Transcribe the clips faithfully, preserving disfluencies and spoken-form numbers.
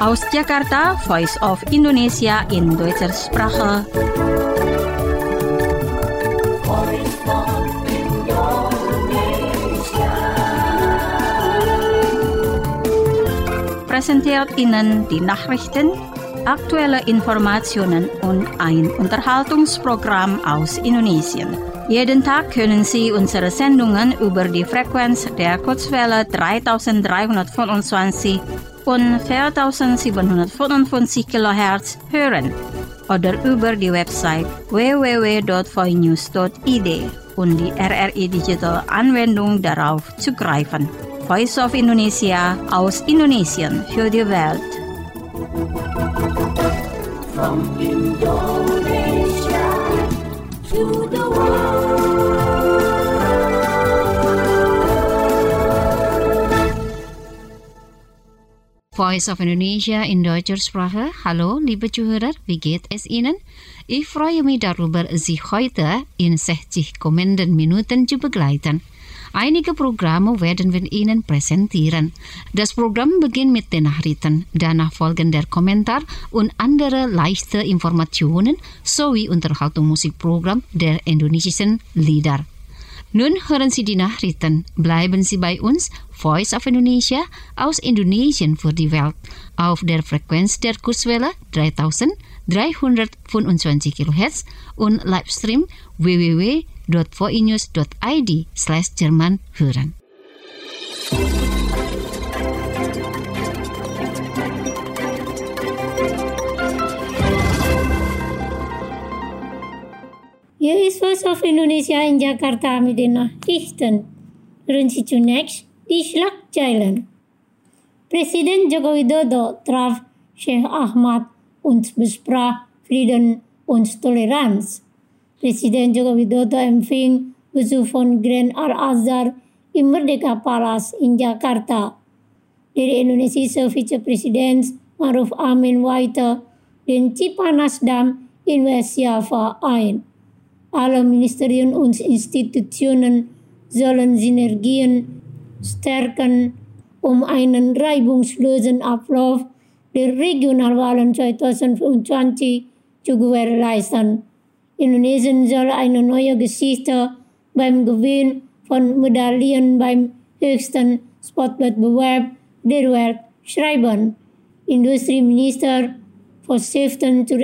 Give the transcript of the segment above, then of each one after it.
Aus Jakarta, Voice of Indonesia in Deutscher Sprache. Präsentiert Ihnen die Nachrichten, aktuelle Informationen und ein Unterhaltungsprogramm aus Indonesien. Jeden Tag können Sie unsere Sendungen über die Frequenz der Kurzwelle dreitausenddreihundertfünfundzwanzig und viertausendsiebenhundertfünfundfünfzig Kilohertz hören oder über die Website w w w punkt voinews punkt i d und die R R I Digital Anwendung darauf zugreifen. Voice of Indonesia aus Indonesien für die Welt. From Indonesia to the world. Voice of Indonesia in Deutscher Sprache. Hallo, liebe Zuhörer, wie geht es Ihnen? Ich freue mich darüber, Sie heute in sechzig kommenden Minuten zu begleiten. Einige Programme werden wir Ihnen präsentieren. Das Programm beginnt mit den Nachrichten, danach folgen der Kommentar und andere leichte Informationen sowie Unterhaltungsmusikprogramm der indonesischen Lieder. Nun hören Sie die Nachrichten. Bleiben Sie bei uns, Voice of Indonesia aus Indonesien für die Welt, auf der Frequenz der Kurzwelle dreitausenddreihundertfünfundzwanzig Kilohertz und Livestream w w w punkt voinews punkt i d slash Jerman hören. Hier ist Voice of Indonesia in Jakarta mit den Nachrichten. Hören Sie zunächst die Schlagzeilen. Präsident Joko Widodo traf Sheikh Ahmad und besprach Frieden und Toleranz. Präsident Joko Widodo empfing Besuch von Grand Al-Azhar im Merdeka Palace in Jakarta. Der indonesische Vizepräsident Maruf Amin weihte den Cipanasdam in West Java ein. Alle Ministerien und Institutionen sollen Synergien stärken, um einen reibungslosen Ablauf der Regionalwahlen zweitausendfünfundzwanzig zu gewährleisten. Indonesien soll eine neue Geschichte beim Gewinn von Medaillen beim höchsten Sportwettbewerb der Welt schreiben. Industrieminister Vorschriften zur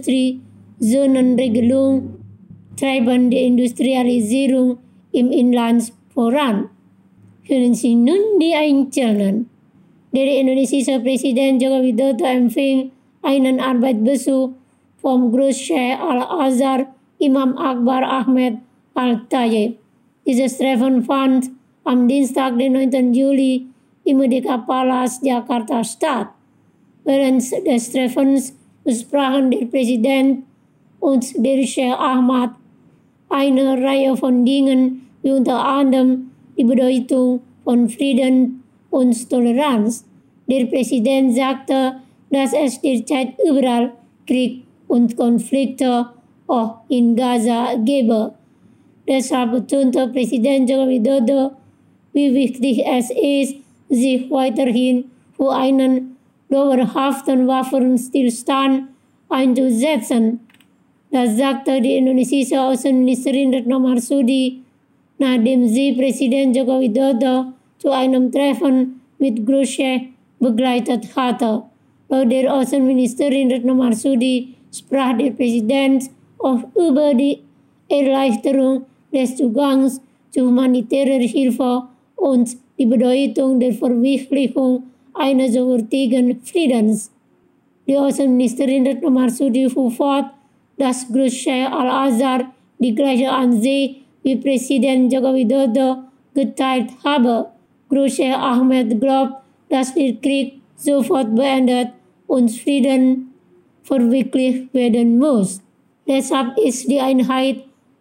Industriezonenregelung treiben die Industrialisierung im Inland voran. Hören Sie nun die Einzelnen. Der indonesische Präsident Joko Widodo empfing einen Arbeitsbesuch vom Großscheich Al-Azhar Imam Akbar Ahmed Al-Tayyib. Dieses Treffen fand am Dienstag, den neunten Juli, im Merdeka Palace Jakarta statt. Während des Treffens besprachen der Präsident und der Sheikh Ahmad eine Reihe von Dingen, wie unter anderem die Bedeutung von Frieden und Toleranz. Der Präsident sagte, dass es derzeit überall Krieg und Konflikte auch in Gaza gebe. Deshalb betonte Präsident Joko Widodo, wie wichtig es ist, sich weiterhin für einen dauerhaften Waffenstillstand einzusetzen. Das sagte die indonesische Außenministerin Retno Marsudi, nachdem sie Präsident Joko Widodo zu einem Treffen mit Großscheich begleitet hatte. Laut der Außenministerin Retno Marsudi sprach der Präsident auch über die Erleichterung des Zugangs zu humanitärer Hilfe und die Bedeutung der Verwirklichung eines sofortigen Friedens. Die Außenministerin Retno Marsudi fuhr fort, dass Großscheich Al-Azhar die gleiche Ansicht wie Präsident Joko Widodo geteilt habe. Großscheich Ahmed glaubt, dass der Krieg sofort beendet und Frieden verwirklicht werden muss. Deshalb ist die Einheit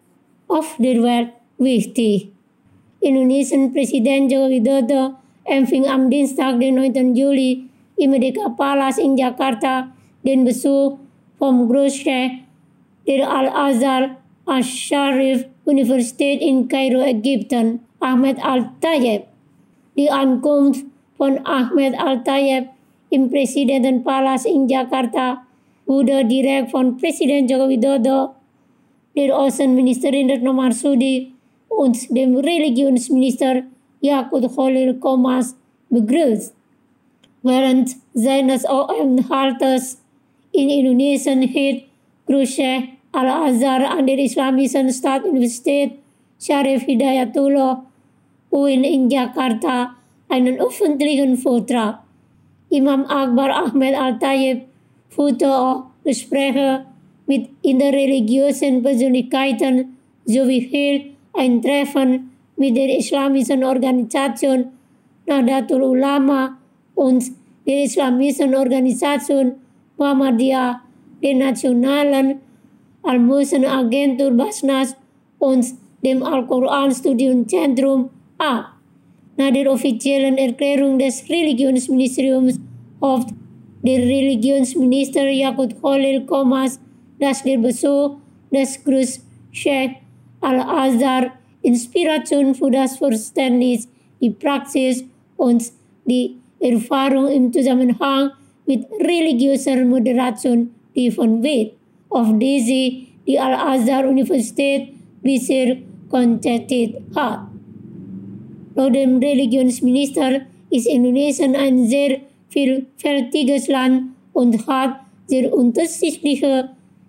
auf der Welt wichtig. Indonesiens Präsident Joko Widodo empfing am Dienstag, den neunten Juli, im Merdeka Palace in Jakarta den Besuch vom Großscheich der Al-Azhar Al-Sharif Universität in Kairo, Ägypten, Ahmed Al-Tayyib. Die Ankunft von Ahmed Al-Tayyib im Presidentenpalast in Jakarta wurde direkt von Präsident Joko Widodo, der Außenministerin Retno Marsudi und dem Religionsminister Yakut Khalil Qomas begrüßt. Während seines Aufenthaltes in Indonesien hat Großcheikh Al-Azhar an der Islamischen Staatsuniversität Syarif Hidayatullah U I N in Jakarta einen öffentlichen Vortrag. Imam Akbar Ahmed Al-Tayyib führte auch Gespräche mit interreligiösen Persönlichkeiten sowie hielt ein Treffen mit der islamischen Organisation Nahdlatul Ulama und der islamischen Organisation Muhammadiyah, der Nationalen Al-Musen-Agentur Basnas und dem Al-Quran-Studienzentrum ab. Nach der offiziellen Erklärung des Religionsministeriums hofft der Religionsminister Yakut Khalil Qomas, dass der Besuch des Großcheikh Al-Azhar Inspiration für das Verständnis, die Praxis und die Erfahrung im Zusammenhang mit religiöser Moderation liefern wird, auf diese die Al-Azhar-Universität bisher konzentriert hat. Laut dem Religionsminister ist Indonesien ein sehr vielfältiges Land und hat sehr unterschiedliche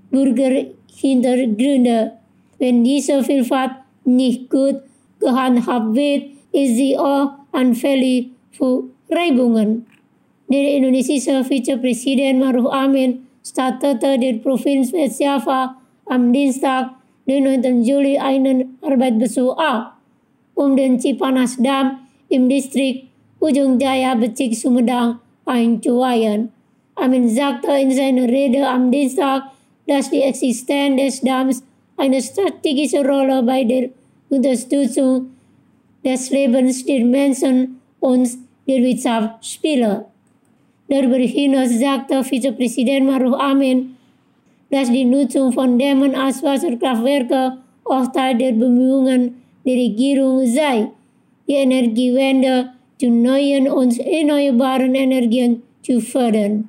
Bürgerhintergründe. Wenn diese Vielfalt nicht gut gehandhabt wird, ist sie auch anfällig für Reibungen. Der indonesische Vizepräsident Maruf Amin startete der Provinz West Java am Dienstag, den neunten Juli, einen Arbeitsbesuch ab, um den Cipanas-Damm im Distrikt Ujung Jaya, Bezirk Sumedang, einzuweihen. Amin sagte in seiner Rede am Dienstag, dass die Existenz des Damms eine strategische Rolle bei der Unterstützung des Lebens der Menschen und der Wirtschaft spiele. Darüber hinaus sagte Vizepräsident Maruf Amin, dass die Nutzung von Dämmen als Wasserkraftwerke auch Teil der Bemühungen der Regierung sei, die Energiewende zu neuen und erneuerbaren Energien zu fördern.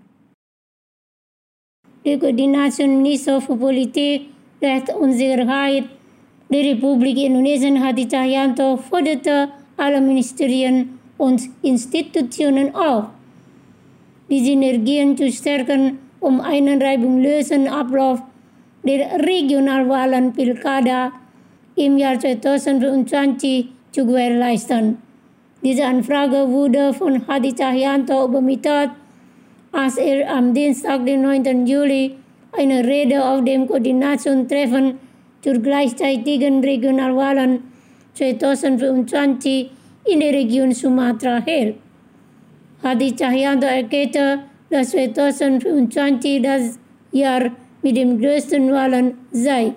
Der Koordinationsminister für Politik, Recht und Sicherheit der Republik Indonesien Hadi Cahyanto forderte alle Ministerien und Institutionen auf, die Synergien zu stärken, um einen reibungslosen Ablauf der Regionalwahlen Pilkada im Jahr zweitausendfünfundzwanzig zu gewährleisten. Diese Anfrage wurde von Hadi Cahyanto übermittelt, als er am Dienstag, den neunten Juli, eine Rede auf dem Koordinationstreffen zur gleichzeitigen Regionalwahlen zweitausendfünfundzwanzig in der Region Sumatra hält. Hadi Cahyanto erklärte, dass zweitausendfünfundzwanzig das Jahr mit den größten Wahlen sei,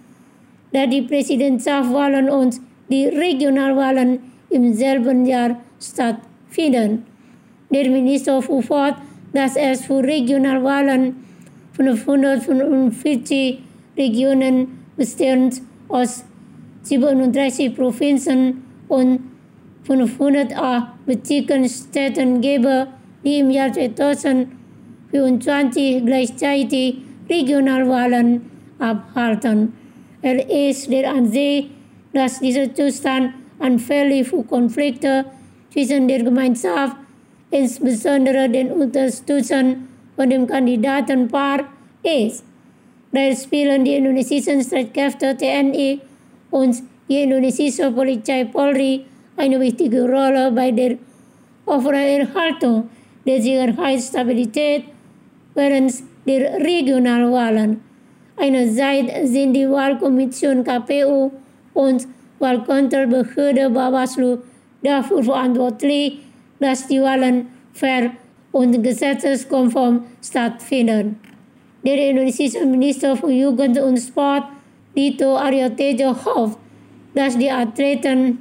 da die Präsidentschaftswahlen und die Regionalwahlen im selben Jahr stattfinden. Der Minister fuhr fort, dass es für Regionalwahlen fünfhundertfünfundvierzig Regionen bestehend aus siebenunddreißig Provinzen und fünfhundertacht Bezirken Städten gäbe, die im Jahr zweitausendvierundzwanzig gleichzeitig Regionalwahlen abhalten. Er ist der Ansicht, dass dieser Zustand anfällig für Konflikte zwischen der Gemeinschaft, insbesondere den Unterstützern von dem Kandidatenpaar, ist. Daher spielen die indonesischen Streitkräfte T N I und die indonesische Polizei Polri eine wichtige Rolle bei der Aufrechterhaltung der Sicherheitsstabilität während der Regionalwahlen. Einerseits sind die Wahlkommission K P U und Wahlkontrollbehörde Bawaslu dafür verantwortlich, dass die Wahlen fair und gesetzeskonform stattfinden. Der indonesische Minister für Jugend und Sport, Dito Aryo Tejo, hofft, dass die Athleten,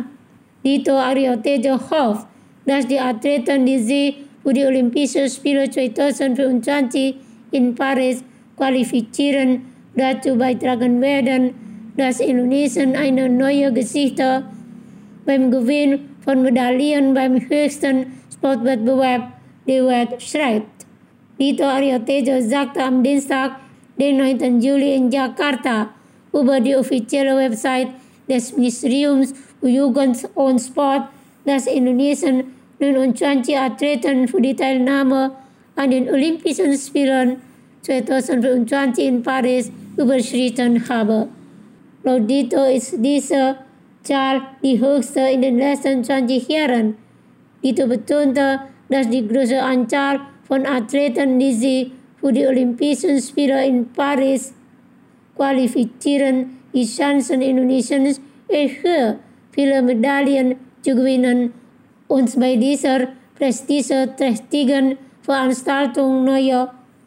Dito Aryo Tejo hofft, dass die Athleten, die sich für die Olympischen Spiele zweitausendfünfundzwanzig in Paris qualifizieren, dazu beitragen werden, dass Indonesien eine neue Geschichte beim Gewinn von Medaillen beim höchsten Sportwettbewerb de webschrijft. Dito Aryo Tejo sagte am Dienstag, den neunten Juli in Jakarta, über die offizielle Website des Ministeriums für Jugend und Sport, dass Indonesien neunundzwanzig Athleten für die Teilnahme an den Olympischen Spielen zwanzig vierundzwanzig in Paris überschritten habe. Laut Dito ist diese Zahl die höchste in den letzten zwanzig Jahren. Dito betonte, dass die große Anzahl von Athleten, die sich für die Olympischen Spiele in Paris qualifizieren, die Chancen Indonesiens erhöht, viele Medaillen zu gewinnen und bei dieser prestigeträchtigen Veranstaltung neue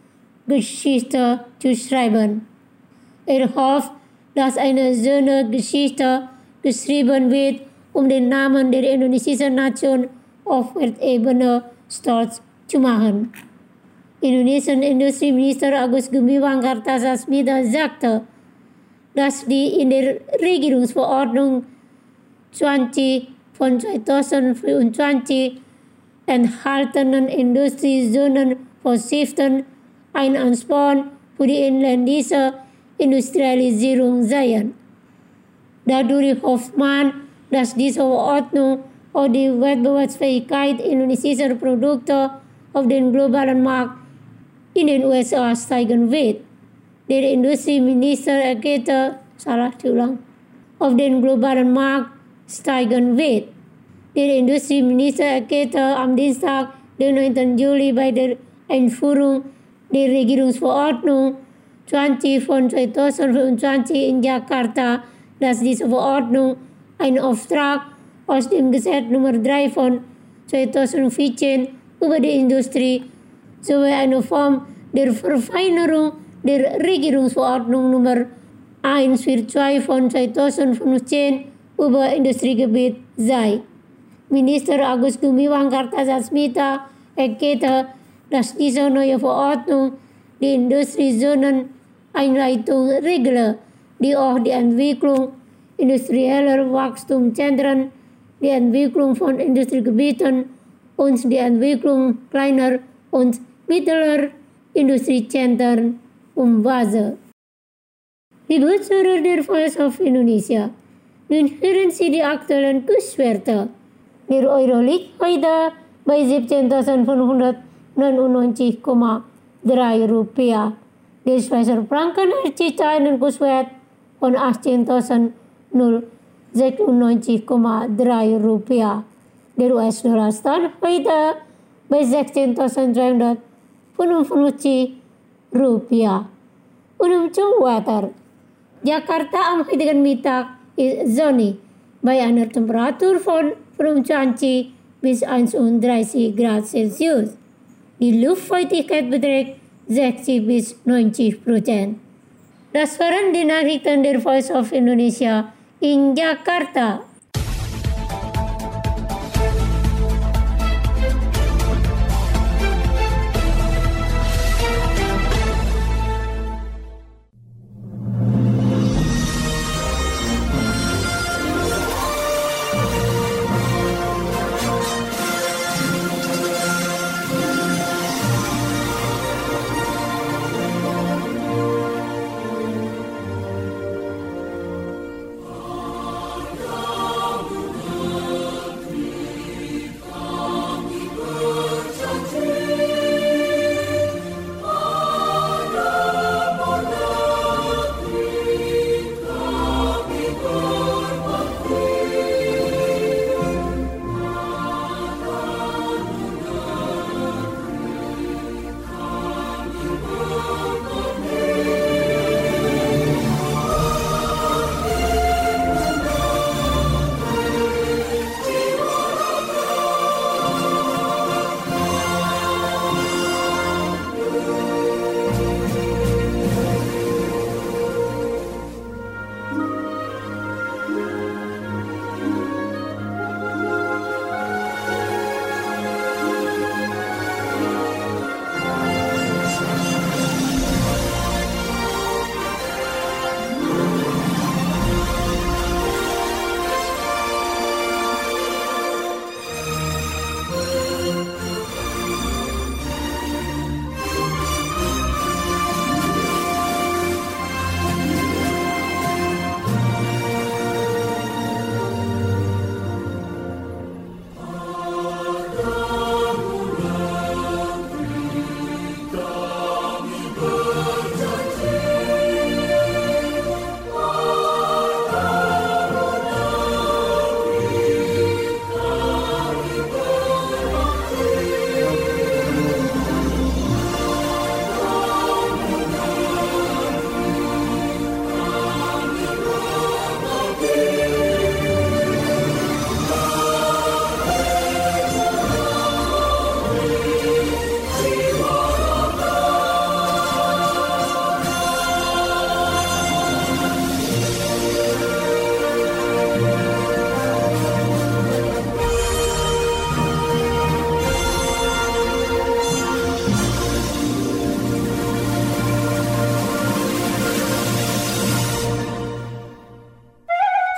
Geschichte zu schreiben. Er hofft, dass eine solche Geschichte geschrieben wird, um den Namen der indonesischen Nation auf Weltebene stolz zu machen. Indonesian Industrieminister Agus Gumiwang Kartasasmita sagte, dass die in der Regierungsverordnung zwanzig von zwanzig vierundzwanzig enthaltenen Industriezonen Vorschriften ein Ansporn für die inländische Industrialisierung seien. Dadurch hofft man, dass diese Verordnung auch die Wettbewerbsfähigkeit indonesischer Produkte auf den globalen Markt in den U S A steigen wird. Der Industrieminister erklärte, salah diulang, auf den globalen Markt steigen wird. Der Industrieminister erklärte am Dienstag, den neunten Juli bei der Einführung der Regierungsverordnung zwanzig von zwanzig vierundzwanzig in Jakarta, dass diese Verordnung ein Auftrag aus dem Gesetz Nummer drei von zwanzig vierzehn über die Industrie sowie eine Form der Verfeinerung der Regierungsverordnung Nummer hundertzweiundvierzig von zwanzig fünfzehn über Industriegebiet sei. Minister Agus Gumiwang Kartasasmita erklärte, dass diese neue Verordnung die Industriezonen Einleitung regle, die auch die Entwicklung industrieller Wachstumszentren, die Entwicklung von Industriegebieten und die Entwicklung kleiner und mittlerer Industriezentren umfasse. Liebe Zuhörer der Voice of Indonesia, nun hören Sie die aktuellen Kurswerte. Der Euro liegt heute bei siebzehntausendfünfhundertneunundneunzig Komma drei Rupiah. Der Schweizer Franken erzielt einen Kurswert von achtzehntausendsechsundneunzig Komma drei Rupiah. Der U S-Dollar stand heute bei sechzehntausendzweihundertfünfundfünfzig Rupiah. Untuk cuaca, Jakarta am heutigen Mittag ist sonnig bei einer Temperatur von fünfundzwanzig bis einunddreißig Grad Celsius. Die Luftfeuchtigkeit beträgt sechzig bis neunzig Prozent. Das waren die Nachrichten der Voice of Indonesia in Jakarta.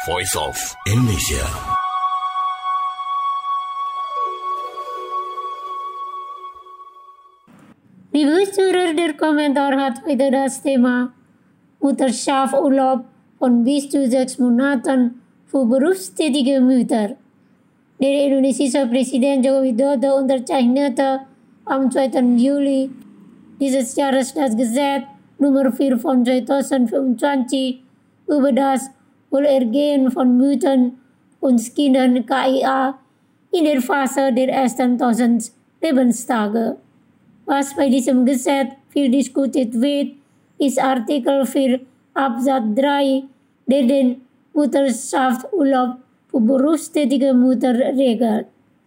Voice of Indonesia. Lieve stuurder der kommentaar hat heute das Thema Mutterschaftsurlaub von bis zu sechs Monaten für berufstätige Mütter. Der indonesische Präsident Joko Widodo unterzeichnete am zweiten Juli dieses Jahres das Gesetz Nummer vier von zweitausendfünfundzwanzig über das Wohlergehen von Müttern und Kindern K I A in der Phase der ersten tausend Lebenstage. Was bei diesem Gesetz viel diskutiert wird, ist Artikel vier Absatz drei, der den Mutterschaftsurlaub für berufstätige Mütter regelt.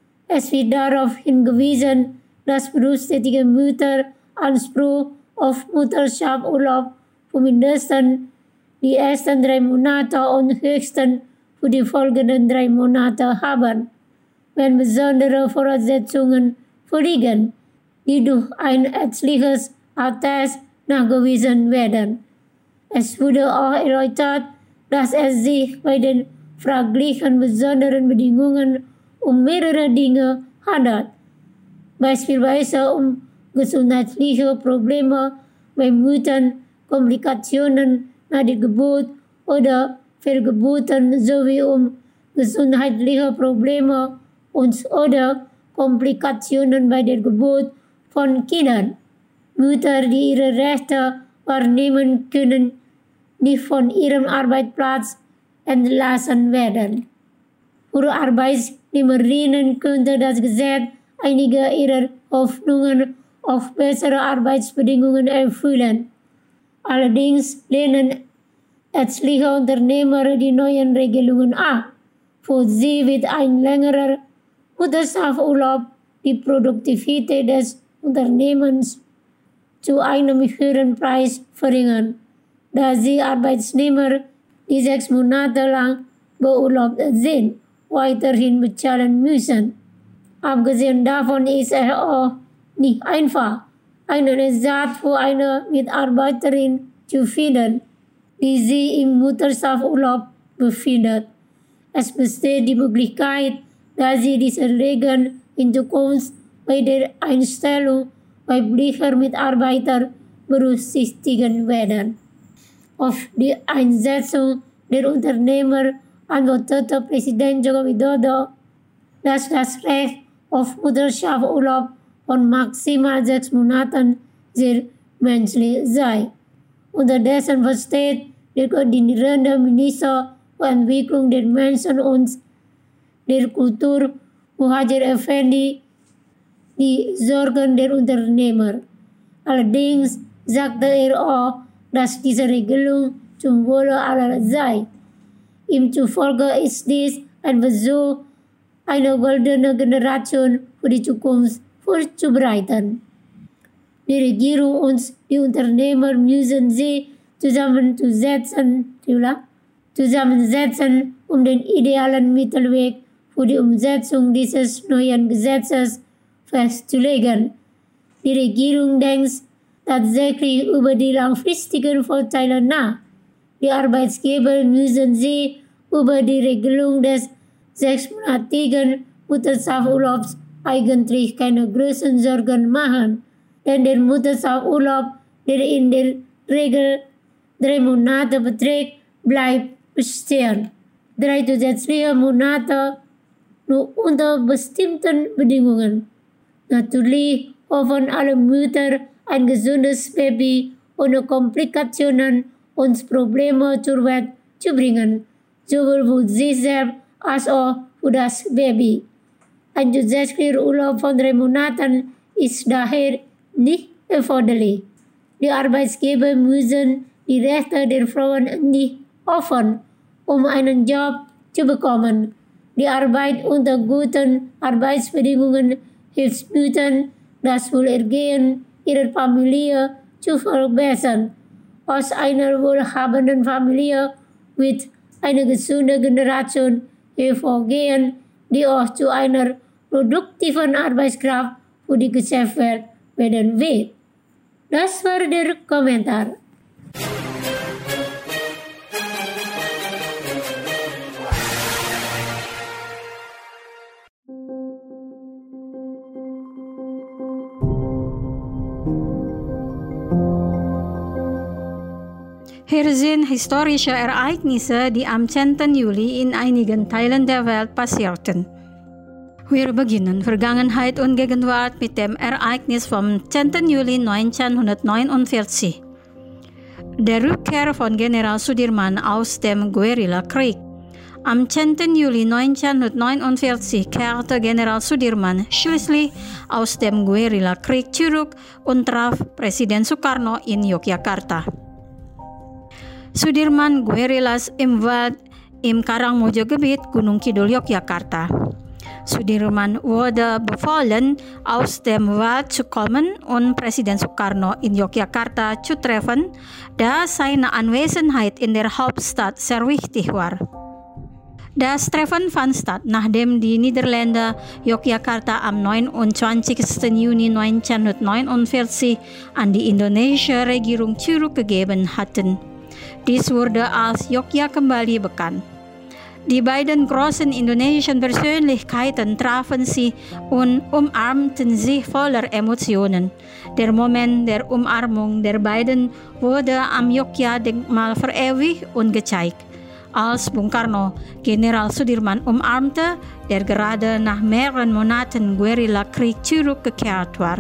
Es wird darauf hingewiesen, dass berufstätige Mütter Anspruch auf Mutterschaftsurlaub für mindestens die ersten drei Monate und höchstens für die folgenden drei Monate haben, wenn besondere Voraussetzungen vorliegen, die durch ein ärztliches Attest nachgewiesen werden. Es wurde auch erläutert, dass es sich bei den fraglichen besonderen Bedingungen um mehrere Dinge handelt, beispielsweise um gesundheitliche Probleme bei Müttern, Komplikationen nach der Geburt oder Fehlgeburten sowie um gesundheitliche Probleme und oder Komplikationen bei der Geburt von Kindern. Mütter, die ihre Rechte wahrnehmen können, nicht von ihrem Arbeitsplatz entlassen werden. Für Arbeitnehmerinnen könnte das Gesetz einige ihrer Hoffnungen auf bessere Arbeitsbedingungen erfüllen. Allerdings lehnen etliche Unternehmer die neuen Regelungen ab. Für sie wird ein längerer Mutterschaftsurlaub die Produktivität des Unternehmens zu einem höheren Preis verringern, da sie Arbeitnehmer, die sechs Monate lang beurlaubt sind, weiterhin bezahlen müssen. Abgesehen davon ist es auch nicht einfach, einen Ersatz für eine Mitarbeiterin zu finden, die sich im Mutterschaftsurlaub befindet. Es besteht die Möglichkeit, dass sie diese Regeln in Zukunft bei der Einstellung weiblicher Mitarbeiter berücksichtigen werden. Auf die Einsetzung der Unternehmer antwortete Präsident Joko Widodo, dass das Recht auf Mutterschaftsurlaub von maximal sechs Monaten sehr menschlich sei. Unterdessen versteht der koordinierende Minister für Entwicklung der Menschen und der Kultur, Muhadjir Effendi, die Sorgen der Unternehmer. Allerdings sagte er auch, dass diese Regelung zum Wohle aller sei. Ihm zufolge ist dies ein Versuch, eine goldene Generation für die Zukunft vorzubereiten. Die Regierung und die Unternehmer müssen sich zusammensetzen, zusammensetzen, um den idealen Mittelweg für die Umsetzung dieses neuen Gesetzes festzulegen. Die Regierung denkt tatsächlich über die langfristigen Vorteile nach. Die Arbeitgeber müssen sich über die Regelung des sechsmonatigen Mutterschaftsurlaubs eigentlich keine großen Sorgen machen, denn der Mutterschaftsurlaub, der in der Regel drei Monate beträgt, bleibt bestehen. Drei zusätzliche Monate nur unter bestimmten Bedingungen. Natürlich hoffen alle Mütter, ein gesundes Baby ohne Komplikationen und Probleme zur Welt zu bringen, sowohl für sich selbst als auch für das Baby. Ein zusätzlicher Urlaub von drei Monaten ist daher nicht erforderlich. Die Arbeitgeber müssen die Rechte der Frauen nicht opfern, um einen Job zu bekommen. Die Arbeit unter guten Arbeitsbedingungen hilft Müttern, das Wohlergehen ihrer Familie zu verbessern. Aus einer wohlhabenden Familie wird eine gesunde Generation hervorgehen, die auch zu einer produktiven Arbeitskraft für die Gesellschaft werden wird. Das war der Kommentar. Wir sehen historische Ereignisse, die am zehnten Juli in einigen Teilen der Welt passierten. Wir beginnen Vergangenheit und Gegenwart mit dem Ereignis vom zehnten Juli neunzehnhundertneunundvierzig. Der Rückkehr von General Sudirman aus dem Guerillakrieg. Am zehnten Juli neunzehnhundertneunundvierzig kehrte General Sudirman schließlich aus dem Guerillakrieg zurück und traf Präsident Sukarno in Yogyakarta. Sudirman Guerillas im Wald im Karangmojo-Gebiet Gunung Kidul Yogyakarta. Sudirman wurde befohlen, aus dem Wald zu kommen und Präsident Sukarno in Yogyakarta zu treffen, da seine Anwesenheit in der Hauptstadt sehr wichtig war. Das Treffen fand statt, nachdem die Niederländer Yogyakarta am neunundzwanzigsten Juni neunzehnhundertneunundvierzig an die indonesische Regierung zurückgegeben hatten. Dies wurde als Yogya kembali bekannt. Die beiden großen indonesischen Persönlichkeiten trafen sich und umarmten sich voller Emotionen. Der Moment der Umarmung der beiden wurde am Yogya-Denkmal verewigt und gezeigt, als Bung Karno General Sudirman umarmte, der gerade nach mehreren Monaten Guerillakrieg zurückgekehrt war.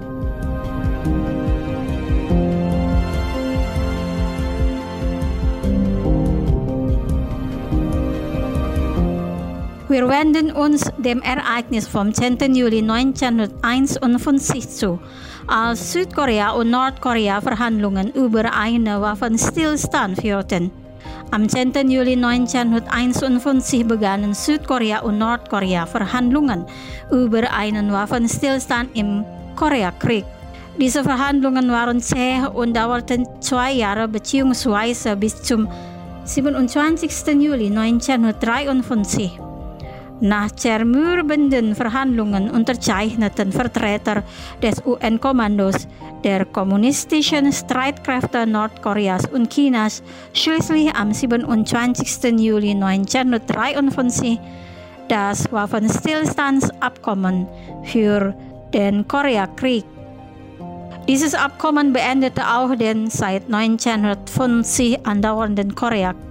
Wir wenden uns dem Ereignis vom zehnten Juli neunzehnhunderteinundfünfzig zu, als Südkorea und Nordkorea Verhandlungen über einen Waffenstillstand führten. Am zehnten Juli neunzehnhunderteinundfünfzig begannen Südkorea und Nordkorea Verhandlungen über einen Waffenstillstand im Koreakrieg. Diese Verhandlungen waren zäh und dauerten zwei Jahre bzw. bis zum siebenundzwanzigsten Juli neunzehnhundertdreiundfünfzig. Nach zermürbenden Verhandlungen unterzeichneten Vertreter des U N-Kommandos, der kommunistischen Streitkräfte Nordkoreas und Chinas schließlich am siebenundzwanzigsten Juli neunzehnhundertdreiundfünfzig das Waffenstillstandsabkommen für den Koreakrieg. Dieses Abkommen beendete auch den seit neunzehnhundertfünfzig andauernden Koreakrieg.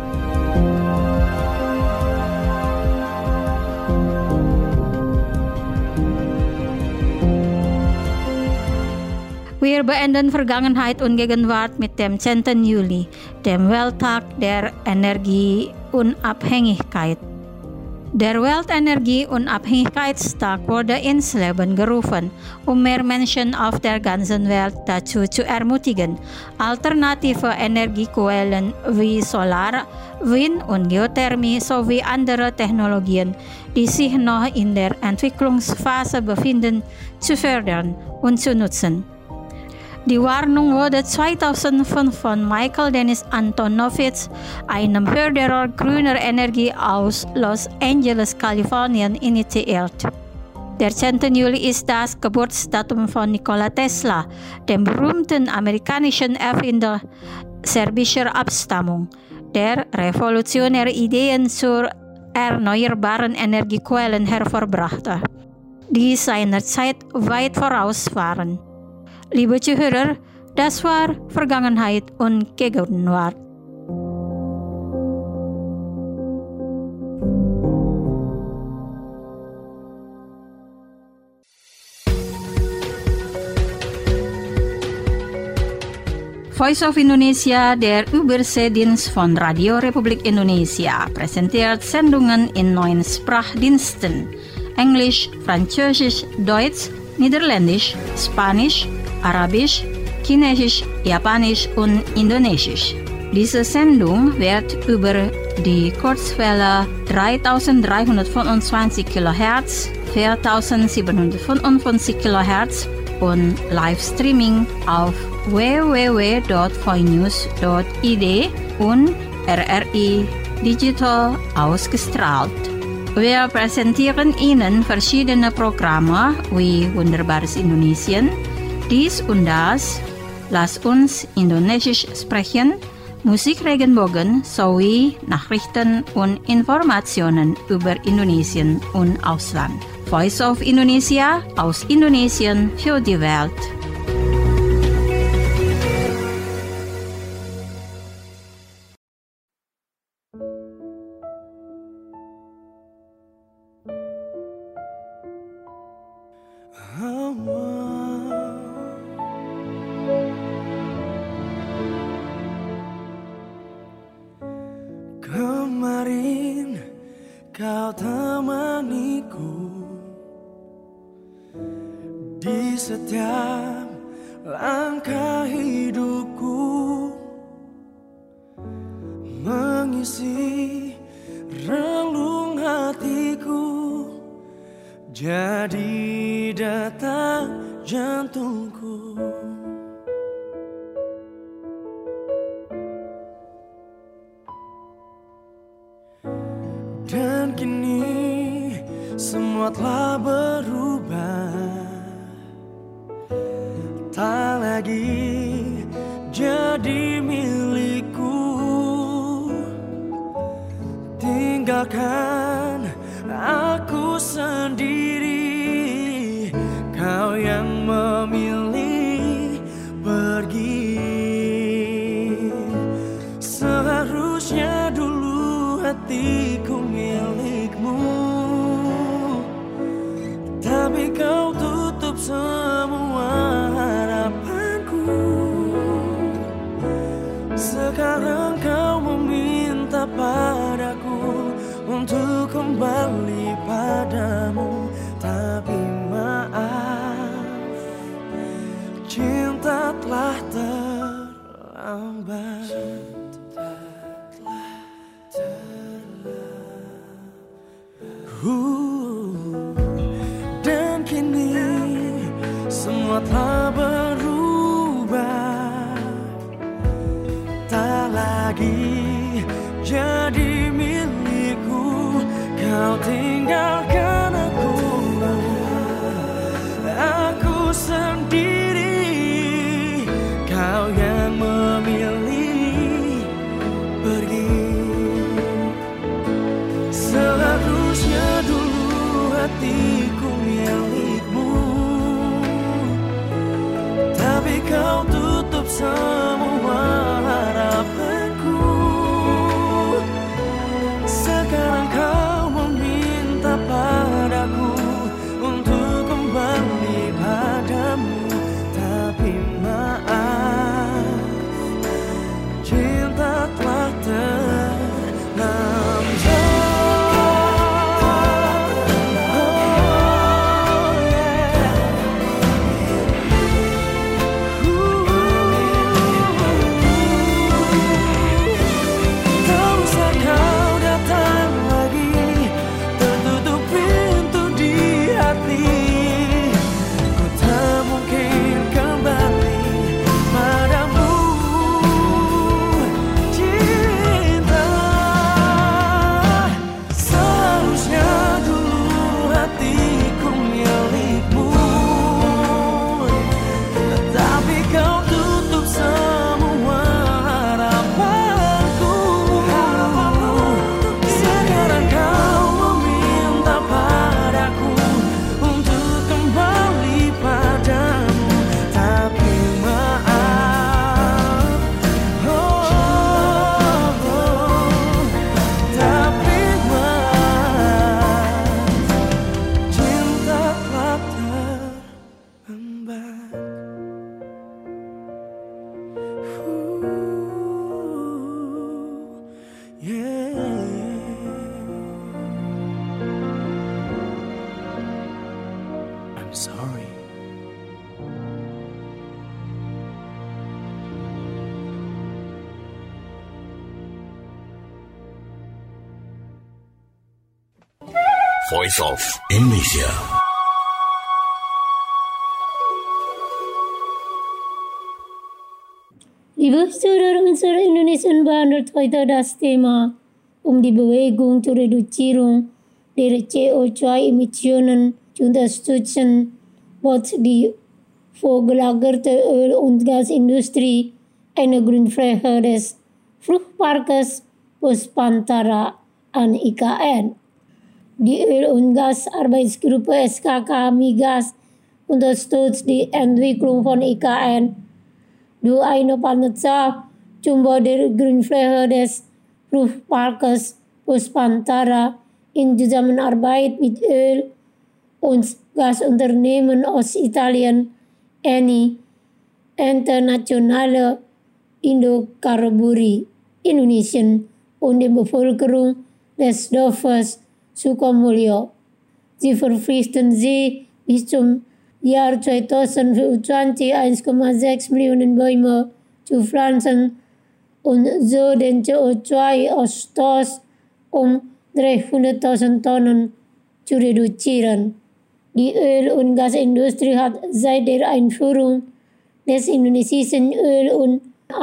Wir beenden Vergangenheit und Gegenwart mit dem zehnten Juli, dem Welttag der Energieunabhängigkeit. Der Weltenergieunabhängigkeitstag wurde ins Leben gerufen, um mehr Menschen auf der ganzen Welt dazu zu ermutigen, alternative Energiequellen wie Solar, Wind und Geothermie sowie andere Technologien, die sich noch in der Entwicklungsphase befinden, zu fördern und zu nutzen. Die Warnung wurde zweitausendfünf von Michael Dennis Antonovich, einem Förderer grüner Energie aus Los Angeles, Kalifornien, initiiert. Der zehnten Juli ist das Geburtsdatum von Nikola Tesla, dem berühmten amerikanischen Erfinder serbischer Abstammung, der revolutionäre Ideen zur erneuerbaren Energiequellen hervorbrachte, die seiner Zeit weit voraus waren. Liebe Zuhörer, das war Vergangenheit und Gegenwart. Voice of Indonesia, der Überseedienst von Radio Republik Indonesia, präsentiert Sendungen in neun Sprachdiensten: Englisch, Französisch, Deutsch, Niederländisch, Spanisch, Arabisch, Chinesisch, Japanisch und Indonesisch. Diese Sendung wird über die Kurzwelle dreitausenddreihundertfünfundzwanzig Kilohertz, viertausendsiebenhundertfünfundfünfzig Kilohertz und Livestreaming auf w w w punkt voinews punkt i d und R R I Digital ausgestrahlt. Wir präsentieren Ihnen verschiedene Programme wie Wunderbares Indonesien, dies und das, Lass uns Indonesisch sprechen, Musikregenbogen sowie Nachrichten und Informationen über Indonesien und Ausland. Voice of Indonesia aus Indonesien für die Welt. Kau temaniku di setiap langkah hidupku, mengisi relung hatiku, jadi detak jantungku. Dan kini semua telah berubah, tak lagi jadi milikku. Tinggalkan aku sendiri, kau yang memilih pergi. Seharusnya dulu hatiku milikmu, tapi kau tutup semua harapanku. Sekarang kau meminta padaku untuk kembali padamu, tapi maaf, cinta telah terlambat. Uh, dan kini semua telah berubah, tak lagi jadi milikku. Kau tinggalkan aku, aku sendiri, kau yang memilih pergi. Seharusnya dulu hatiku milikmu, tapi kau tutup semua harapanku. Sekarang kau meminta padaku untuk kembali padamu, tapi maaf, cinta telah terlambat. Voice of Indonesia. Liebe Zuhörer unserer Indonesian behandelt heute das Thema um die Bewegung zur Reduzierung der C O zwei Emissionen zu unterstützen, wird die vorgelagerte Öl- und Gasindustrie eine Grundfläche des Fruchtparkes Puspantara an I K N. Die Öl- und Gasarbeitsgruppe S K K Migas unterstützt die Entwicklung von I K N durch eine Panzerzahl Jumbo der Grundfläche des Fruchtparkes Puspantara in Zusammenarbeit mit Öl- und Gasunternehmen aus Italien, Eni, Internationale Indokarburi, Indonesien und der Bevölkerung des Dorfes Sukamulyo. Sie verpflichten sie bis zum Jahr zweitausendvierundzwanzig eins Komma sechs Millionen Bäume zu pflanzen und so den C O zwei Ausstoß um dreihunderttausend Tonnen zu reduzieren. Die Öl- und Gasindustrie hat seit der Einführung des indonesischen Öl- und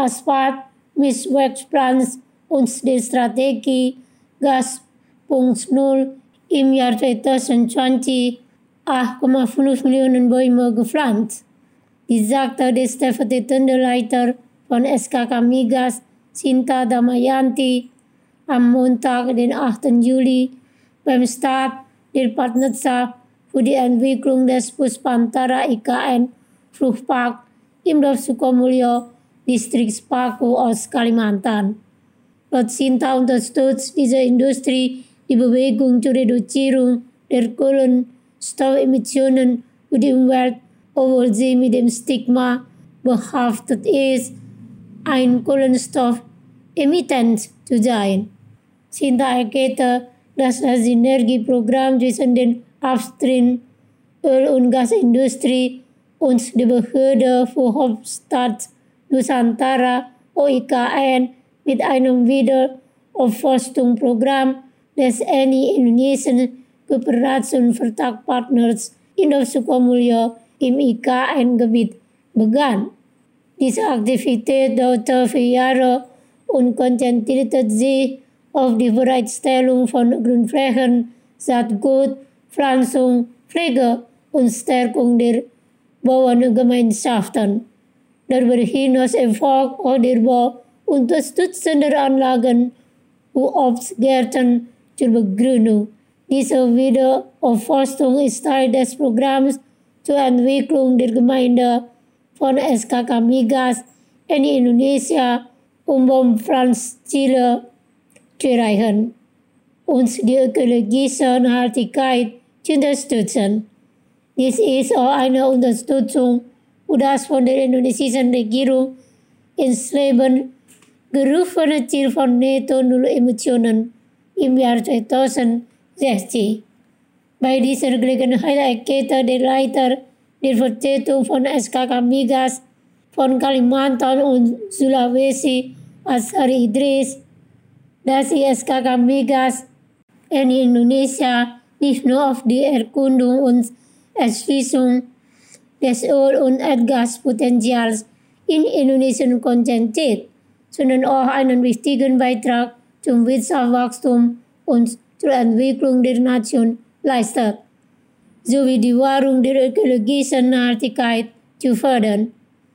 Asphalt-Mischwerksplans und der Strategie Gas Punkt null im Jahr zweitausendzwanzig acht Komma fünf Millionen Bäume gepflanzt. Dies sagte der stellvertretende Leiter von S K K Migas, Sinta Damayanti, am Montag, den achten Juli, beim Start der Partnerschaft für die Entwicklung des Puspantara I K N Fruchtpark im Dorf Sukamulyo, Distrikt Paku aus Kalimantan. Laut Sinta unterstützt diese Industrie die Bewegung zur Reduzierung der Kohlenstoffemissionen für die Umwelt, obwohl sie mit dem Stigma behaftet ist, ein Kohlenstoffemittent zu sein. Sinta erklärte, dass das Synergieprogramm zwischen den Upstream Öl- und Gasindustrie und der Behörde für Hauptstadt Nusantara O I K N mit einem Wiederaufforstungsprogramm des N I Indonesien Kooperationsvertragspartners in Dorf Sukamulyo im I K N-Gebiet begann. Diese Aktivität dauerte vier Jahre und konzentrierte sich auf die Bereitstellung von Grundflächen, Saatgut, Pflanzung, Pflege und Stärkung der Bauerngemeinschaften. Darüber hinaus erfolgt auch der Bau unterstützender Anlagen für Obstgärten zur Begrünung. Diese Wiederaufforstung ist Teil des Programms zur Entwicklung der Gemeinde von S K K Migas in Indonesia, um Baumpflanzziele zu erreichen und die ökologische Nachhaltigkeit zu unterstützen. Dies ist auch eine Unterstützung für das von der indonesischen Regierung ins Leben gerufene Ziel von Netto-Null-Emissionen im Jahr zweitausendsechzig. Bei dieser Gelegenheit erklärte der Leiter der Vertretung von S K K Migas von Kalimantan und Sulawesi, Azhari Idris, dass die S K K Migas in Indonesia nicht nur auf die Erkundung und Erschließung des Öl- und Erdgaspotenzials in Indonesien konzentriert, sondern auch einen wichtigen Beitrag zum Wirtschaftswachstum und zur Entwicklung der Nation leistet, sowie die Wahrung der ökologischen Nachhaltigkeit zu fördern.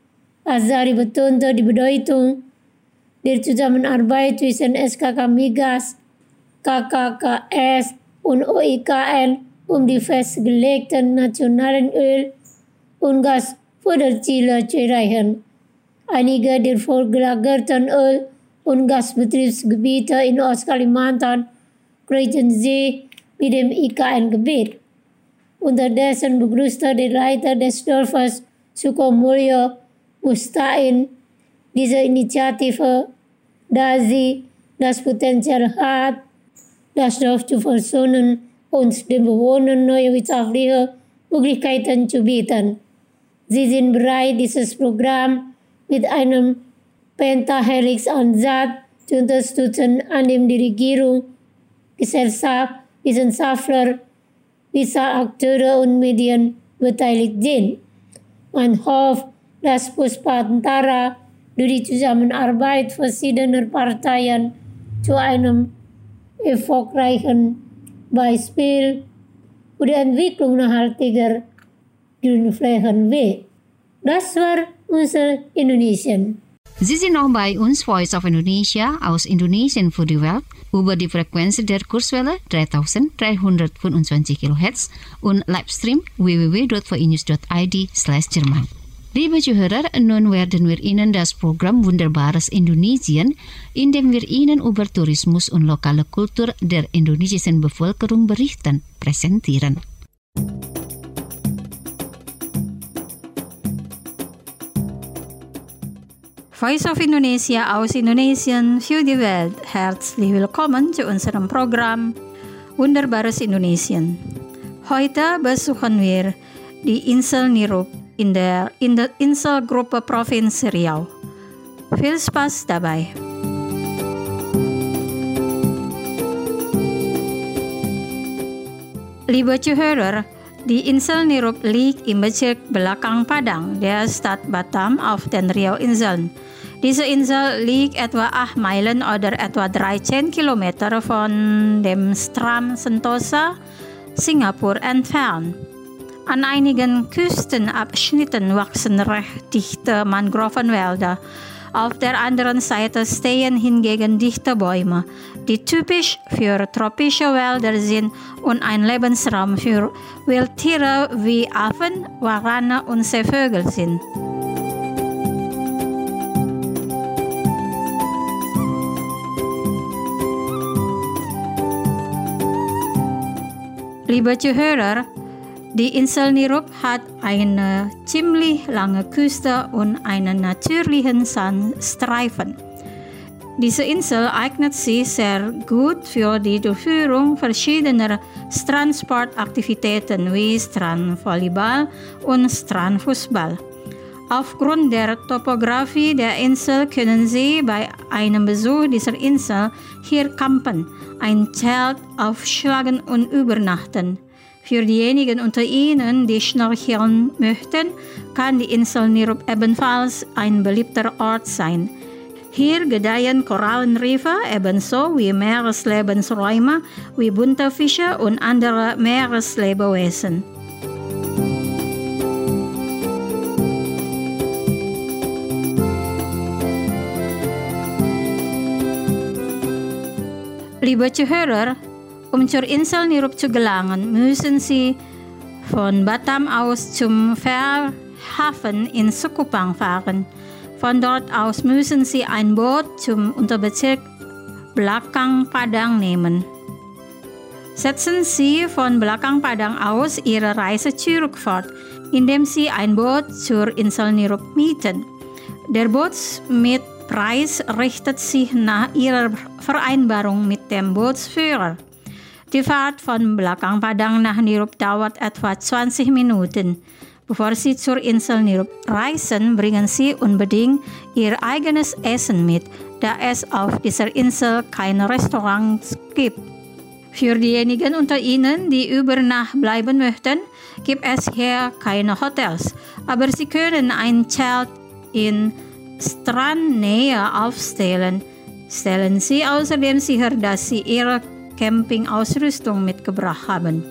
Azhari betonte die Bedeutung der Zusammenarbeit zwischen S K K Migas, K K K S und O I K N, um die festgelegten nationalen Öl- und Gasförderziele zu erreichen. Einige der vorgelagerten Öl- und Gasbetriebsgebiete in Ostkalimantan kreuzen sie mit dem I K N-Gebiet. Unterdessen begrüßte der Leiter des Dorfes Sukamulyo, Mustain, diese Initiative, da sie das Potenzial hat, das Dorf zu verschonen und den Bewohnern neue wirtschaftliche Möglichkeiten zu bieten. Sie sind bereit, dieses Programm mit einem Pentahelix-Ansatz zu unterstützen, an dem die Regierung, Gesellschaft, Wissenschaftler, Wissenschaftsakteure und Medien beteiligt sind. Man hofft, dass Puspantara durch die Zusammenarbeit verschiedener Parteien zu einem erfolgreichen Beispiel für die Entwicklung nachhaltiger Grünflächen wird. Das war unser Indonesien. Sie sind noch bei uns, Voice of Indonesia aus Indonesien für die Welt, über die Frequenz der Kurzwelle dreitausenddreihundertfünfundzwanzig Kilohertz und Livestream w w w punkt v i news punkt i d slash Jerman. Liebe Zuhörer, nun werden wir Ihnen das Programm Wunderbares Indonesien, in dem wir Ihnen über Tourismus und lokale Kultur der indonesischen Bevölkerung berichten, präsentieren. Voice of Indonesia aus Indonesien für die Welt. Herzlich willkommen zu unserem Programm Wunderbares Indonesien. Heute besuchen wir die Insel Nirup in der, in der Inselgruppe Provinz Riau. Viel Spaß dabei! Liebe Zuhörer, die Insel Nirup liegt im Bezirk Belakang Padang der Stadt Batam auf den Riau-Inseln. Diese Insel liegt etwa acht Meilen oder etwa dreizehn Kilometer von dem Strand Sentosa, Singapur entfernt. An einigen Küstenabschnitten wachsen recht dichte Mangrovenwälder. Auf der anderen Seite stehen hingegen dichte Bäume, die typisch für tropische Wälder sind und ein Lebensraum für Wildtiere wie Affen, Warane und Seevögel sind. Liebe Zuhörer, die Insel Nirup hat eine ziemlich lange Küste und einen natürlichen Sandstreifen. Diese Insel eignet sich sehr gut für die Durchführung verschiedener Strandsportaktivitäten wie Strandvolleyball und Strandfußball. Aufgrund der Topografie der Insel können Sie bei einem Besuch dieser Insel hier campen, ein Zelt aufschlagen und übernachten. Für diejenigen unter Ihnen, die schnorcheln möchten, kann die Insel Nirup ebenfalls ein beliebter Ort sein. Hier gedeihen Korallenriffe ebenso wie Meereslebensräume wie bunte Fische und andere Meereslebewesen. Liebe Zuhörer, um zur Insel Nirup zu gelangen, müssen Sie von Batam aus zum Fährhafen in Sukupang fahren. Von dort aus müssen Sie ein Boot zum Unterbezirk Belakang Padang nehmen. Setzen Sie von Belakang Padang aus Ihre Reise zurück fort, indem Sie ein Boot zur Insel Nirup mieten. Der Bootsmietpreis richtet sich nach Ihrer Vereinbarung mit dem Bootsführer. Die Fahrt von Belakang Padang nach Nirup dauert etwa zwanzig Minuten. Bevor Sie zur Insel Nirup reisen, bringen Sie unbedingt Ihr eigenes Essen mit, da es auf dieser Insel keine Restaurants gibt. Für diejenigen unter Ihnen, die über Nacht bleiben möchten, gibt es hier keine Hotels, aber Sie können ein Zelt in Strandnähe aufstellen. Stellen Sie außerdem sicher, dass Sie Ihre Campingausrüstung mitgebracht haben.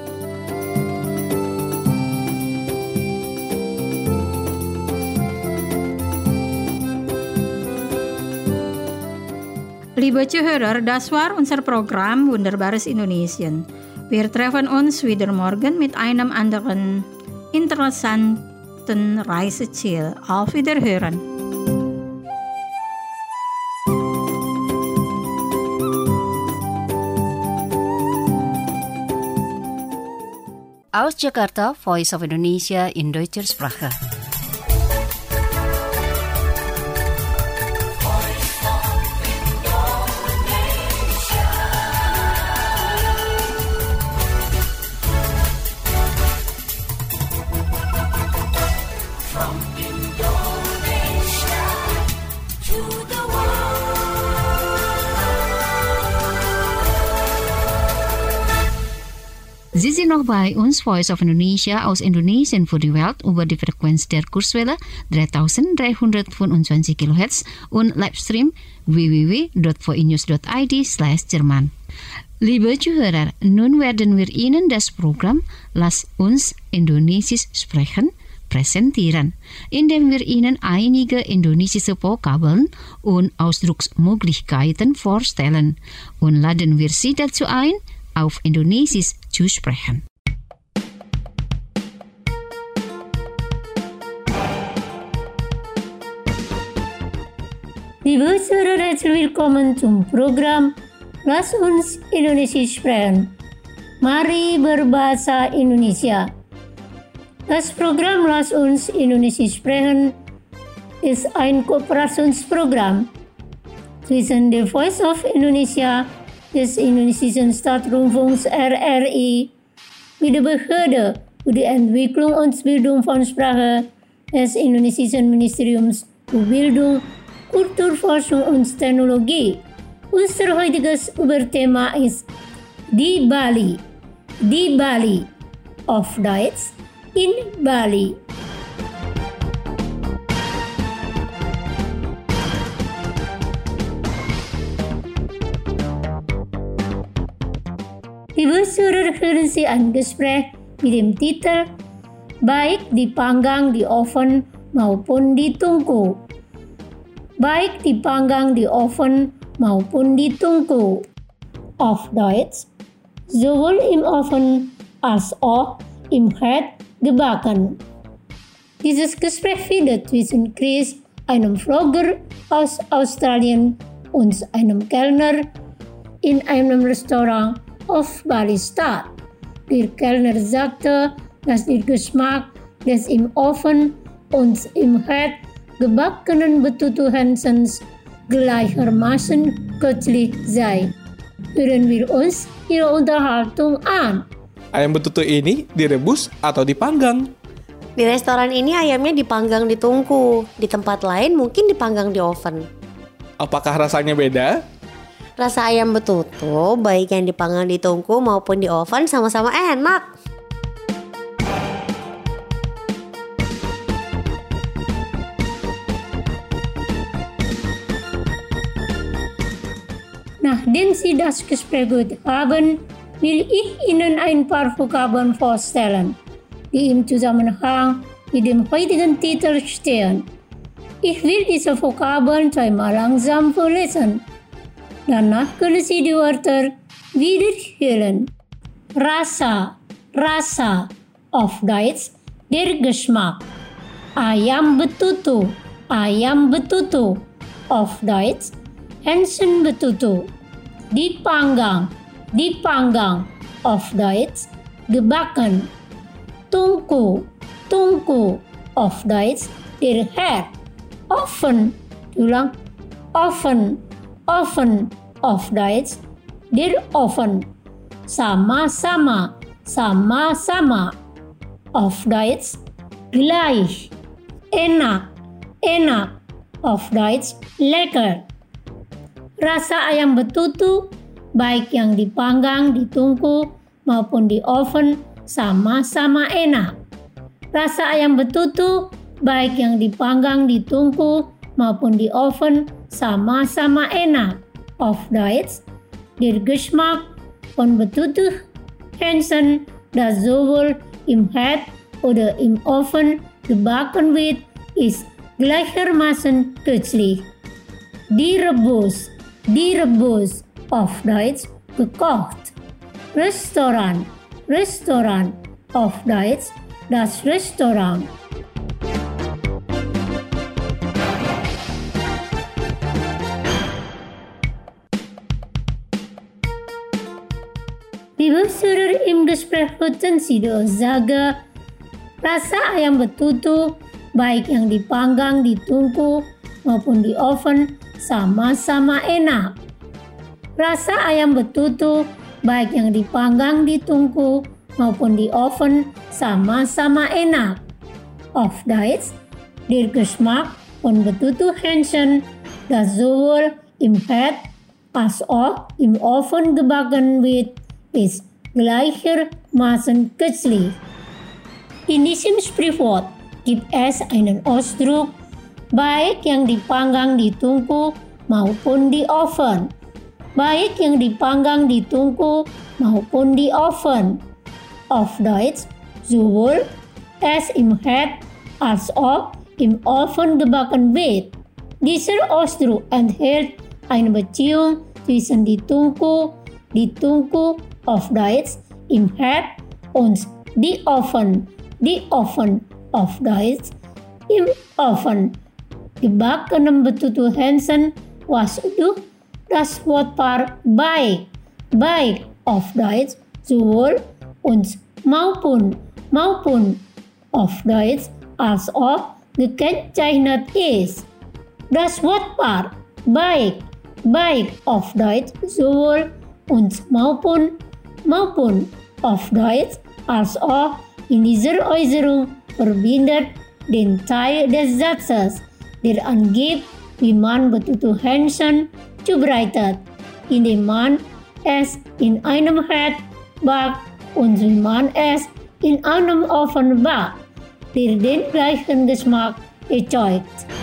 Liebe Zuhörer, das war unser Programm Wunderbares Indonesien. Wir treffen uns wieder morgen mit einem anderen interessanten Reiseziel. Auf Wiederhören! Aus Jakarta, Voice of Indonesia in Deutscher Sprache. Sie sind noch bei uns, Voice of Indonesia aus Indonesien für die Welt über die Frequenz der Kurzwelle dreitausenddreihundertfünfundzwanzig Kilohertz und Livestream w w w dot voinews dot i d slash Jerman. Liebe Zuhörer, nun werden wir Ihnen das Programm Lass uns Indonesisch sprechen präsentieren, indem wir Ihnen einige indonesische Vokabeln und Ausdrucksmöglichkeiten vorstellen und laden wir Sie dazu ein, auf Indonesisch zu sprechen. Liebe Zuhörer, herzlich willkommen zum Programm Lass uns Indonesisch sprechen. Mari berbahasa Indonesia. Das Programm Lass uns Indonesisch sprechen ist ein Kooperationsprogramm zwischen der Voice of Indonesia des Indonesischen Staatsrundfunks R R I, wie de Behörde für die Entwicklung und Bildung von Sprache des Indonesischen Ministeriums für Bildung, Kulturforschung und Technologie. Unser heutiges Überthema ist die Bali, die Bali, auf Deutsch in Bali. Liebe Zuhörer, hören Sie ein Gespräch mit dem Titel Baik dipanggang di oven maupun ditungku. Baik dipanggang di oven maupun ditungku. Auf Deutsch, sowohl im Ofen als auch im Herd gebacken. Dieses Gespräch findet zwischen Chris, einem Vlogger aus Australien, und einem Kellner in einem Restaurant auf Bali statt. Der Kellner sagte, dass der Geschmack des im Ofen und im Herd gebackenen betutu Hensens gleichermaßen köstlich sei. Hören wir uns ihre Unterhaltung an. Ayam betutu ini direbus atau dipanggang? Di restoran ini ayamnya dipanggang di tungku, di tempat lain mungkin dipanggang di oven. Apakah rasanya beda? Rasa ayam betutu baik yang dipanggang di tungku maupun di oven sama-sama enak. Nachdem Sie das Gespräch gehört haben, will ich Ihnen ein paar Vokabeln vorstellen, die im Zusammenhang mit dem heutigen Titel stehen. Ich will diese Vokabeln zweimal langsam vorlesen. Danach können Sie die Wörter wiederholen. Rasa, Rasa, auf Deutsch der Geschmack. Ayam betutu, Ayam betutu, auf Deutsch Hensen betutu. Dipanggang, Dipanggang, auf Deutsch gebacken. Tungku, Tungku, auf Deutsch der Herd. Oven, ulang, Oven, Oven, auf Deutsch der Oven. Sama-sama, sama-sama, auf Deutsch gleich. Enak, enak, auf Deutsch lecker. Rasa ayam betutu, baik yang dipanggang, ditungku, maupun di oven, sama-sama enak. Rasa ayam betutu, baik yang dipanggang, ditungku, maupun di oven, sama-sama enak. Auf Deutsch, der Geschmack von betutu Hensen, das sowohl im Herd oder im Ofen gebacken wird, ist gleichermaßen köstlich. Direbus, direbus, auf Deutsch gekocht. Restaurant, Restaurant, auf Deutsch das Restaurant. Liebe Zuhörer, im Gespräch hörten Sie die Aussage, rasa ayam betutu, baik yang dipanggang, ditungku, maupun di oven, sama-sama enak. Rasa ayam betutu, baik yang dipanggang, ditungku, maupun di oven, sama-sama enak. Auf Deutsch, der Geschmack von betutu Hensen, das sowohl im Herd als auch im Ofen gebacken wird, ist gleichermaßen köstlich. In diesem Sprichwort gibt es einen Ausdruck, baik yang dipanggang, ditungku, maupun di oven. Baik yang dipanggang, ditungku, maupun di oven. Auf Deutsch, sowohl es im Herd als auch im Ofen gebacken wird. Dieser Ausdruck enthält eine Beziehung zwischen ditungku, ditungku, auf Deutsch im Herd, und die Ofen, die Ofen, auf Deutsch im Ofen. Gebackenem betutu Hensen was uduh das Wortpaar baik, baik, auf Deutsch sowohl und maupun, maupun, auf Deutsch als auch gekennzeichnet ist. Das Wortpaar baik, baik, auf Deutsch sowohl uns maupun maupun auf Deutsch als auch in dieser Äußerung verbindet den Teil des Satzes, der angibt, wie man betutu Hähnchen zubereitet, indem man es in einem Herd backt und wie man es in einem Ofen backt, der den gleichen Geschmack erzeugt.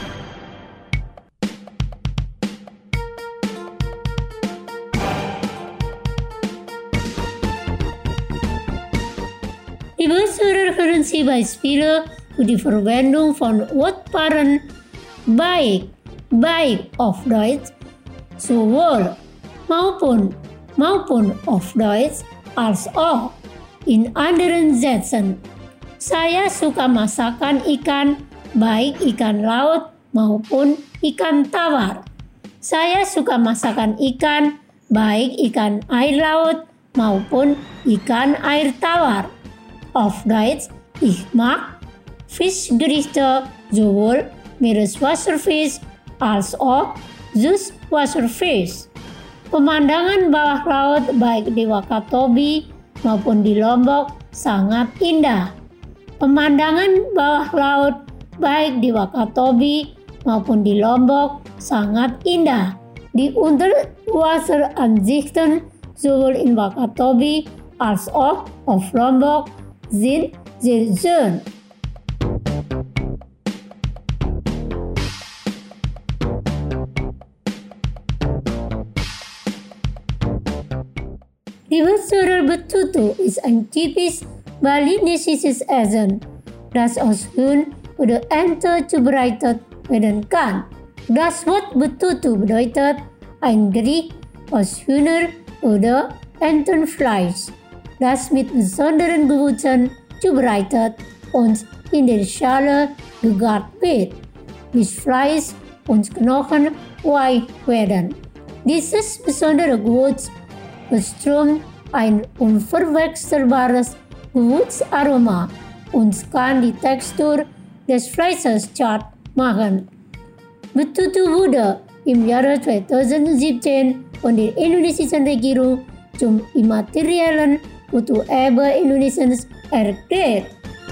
Liebe Zuhörer, hören Sie Beispiele für die Verwendung von Wortpaaren baik, baik auf Deutsch, sowohl maupun, maupun auf Deutsch, als auch in anderen Sätzen. Saya suka masakan ikan, baik ikan laut maupun ikan tawar. Saya suka masakan ikan, baik ikan air laut maupun ikan air tawar. Auf Deutsch, ich mag Fischgerichte sowohl Meereswasserfisch als auch Süßwasserfisch. Pemandangan bawah laut baik di Wakatobi maupun di Lombok sangat indah. Pemandangan bawah laut baik di Wakatobi maupun di Lombok sangat indah. Die Unterwasseransichten sowohl in Wakatobi als auch auf Lombok sind sehr schön. Liebe Zuhörer, Betutu ist ein typisch balinesisches Essen, das aus Huhn oder Ente zubereitet werden kann. Das Wort Betutu bedeutet ein Gericht aus Hühner- oder Entenfleisch, das mit besonderen Gewürzen zubereitet und in der Schale gegart wird, bis Fleisch und Knochen weich werden. Dieses besondere Gewürz beströmt ein unverwechselbares Gewürzaroma und kann die Textur des Fleisches zart machen. Betutu wurde im Jahre zweitausendsiebzehn von der indonesischen Regierung zum immateriellen Kulturerbe Indonesiens erklärt.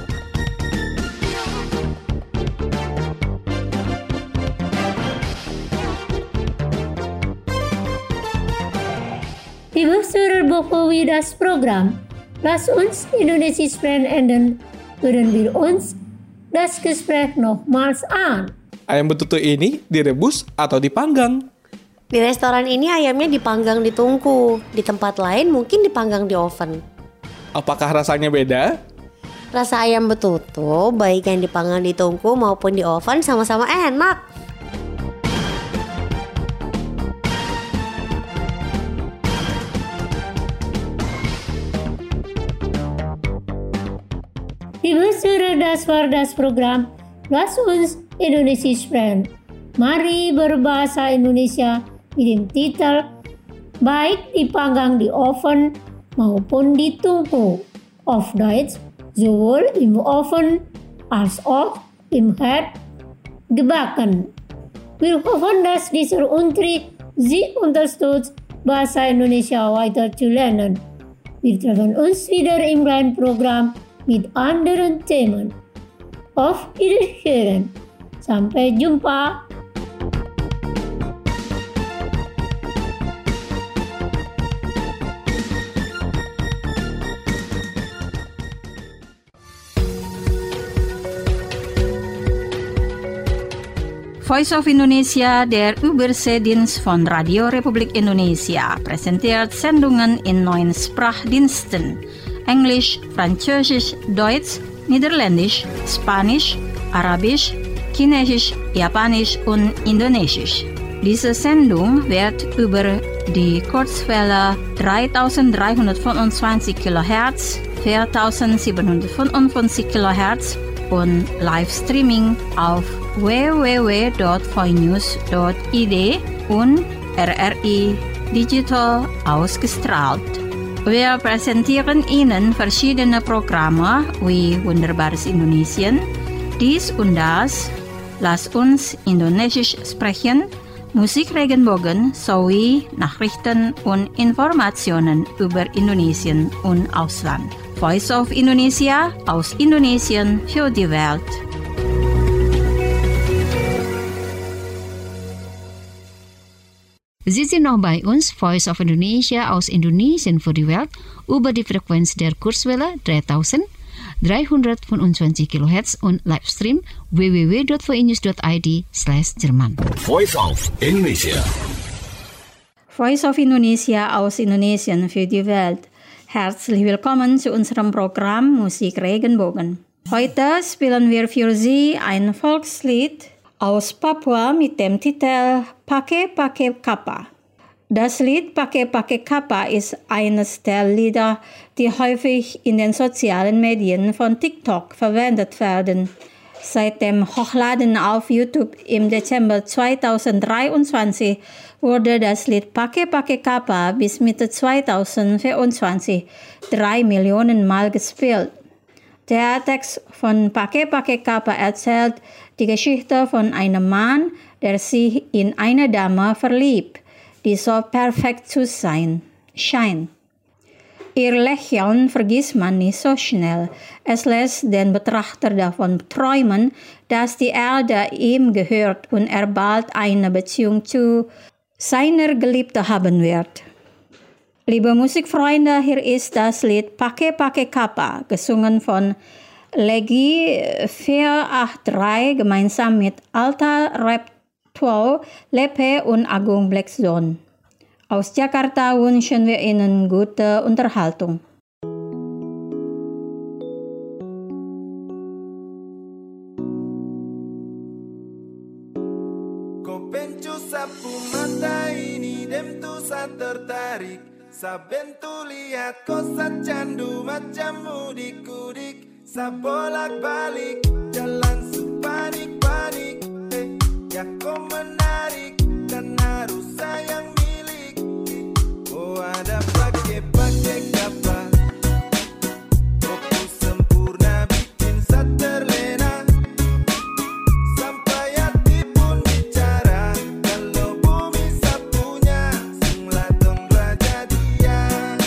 Liebe Zuhörer, bevor wir das Programm Lass uns Indonesisch sprechen enden, hören wir uns das Gespräch nochmals an. Ayam betutu ini direbus atau dipanggang? Di restoran ini ayamnya dipanggang di tungku, di tempat lain mungkin dipanggang di oven. Apakah rasanya beda? Rasa ayam betutu baik yang dipanggang di tungku maupun di oven sama-sama enak. Liebe Zuhörer, das war das Programm Lass uns Indonesisch sprechen. Mari berbahasa Indonesia mit dem Titel baik dipanggang di oven maupun di tungku. Auf Deutsch, sowohl im Ofen als auch im Herd gebacken. Wir hoffen, dass dieser Unterricht Sie unterstützt, Bahasa Indonesia weiter zu lernen. Wir treffen uns wieder im neuen Programm mit anderen Themen. Auf Wiederhören. Sampai jumpa. Voice of Indonesia, der Überseedienst von Radio Republik Indonesia, präsentiert Sendungen in neun Sprachdiensten: Englisch, Französisch, Deutsch, Niederländisch, Spanisch, Arabisch, Chinesisch, Japanisch und Indonesisch. Diese Sendung wird über die Kurzwelle dreitausenddreihundertfünfundzwanzig Kilohertz, viertausendsiebenhundertfünfundfünfzig Kilohertz und Livestreaming auf w w w punkt voinews punkt i d und R R I Digital ausgestrahlt. Wir präsentieren Ihnen verschiedene Programme wie Wunderbares Indonesien, dies und das, Lass uns Indonesisch sprechen, Musik Regenbogen sowie Nachrichten und Informationen über Indonesien und Ausland. Voice of Indonesia aus Indonesien für die Welt. Sie sind noch bei uns, Voice of Indonesia aus Indonesien für die Welt, über die Frequenz der Kurzwelle dreitausenddreihundertfünfundzwanzig Kilohertz und Livestream w w w dot v i news dot i d slash Jerman. Voice of Indonesia. Voice of Indonesia aus Indonesien für die Welt. Herzlich willkommen zu unserem Programm Musik Regenbogen. Heute spielen wir für Sie ein Volkslied aus Papua mit dem Titel Pake Pake Kapa. Das Lied Pake Pake Kapa ist eines der Lieder, die häufig in den sozialen Medien von TikTok verwendet werden. Seit dem Hochladen auf YouTube im Dezember zweitausenddreiundzwanzig wurde das Lied Pake Pake Kapa bis Mitte zweitausendvierundzwanzig drei Millionen Mal gespielt. Der Text von Pake Pake Kapa erzählt die Geschichte von einem Mann, der sich in eine Dame verliebt, die so perfekt zu sein scheint. Ihr Lächeln vergisst man nicht so schnell. Es lässt den Betrachter davon träumen, dass die Erde ihm gehört und er bald eine Beziehung zu seiner Geliebten haben wird. Liebe Musikfreunde, hier ist das Lied Pake Pake Kapa, gesungen von Legi vierhundertdreiundachtzig gemeinsam mit Alta Rap Tuau, Lepe und Agung Blackzone. Aus Jakarta wünschen wir Ihnen gute Unterhaltung. Kau pencu sapu mata ini dem tu sa tertarik. Saben tu lihat kau sa candu macam mudik-kudik. Sa bolak-balik jalan sepanik-panik. Eh, ya kau menarik dan harus sayang milik. Oh ada pakai-pakai kapa. Koku sempurna bikin sa terlena. Sampai hati pun bicara. Kalau bumi sapunya sunglah dong raja dia.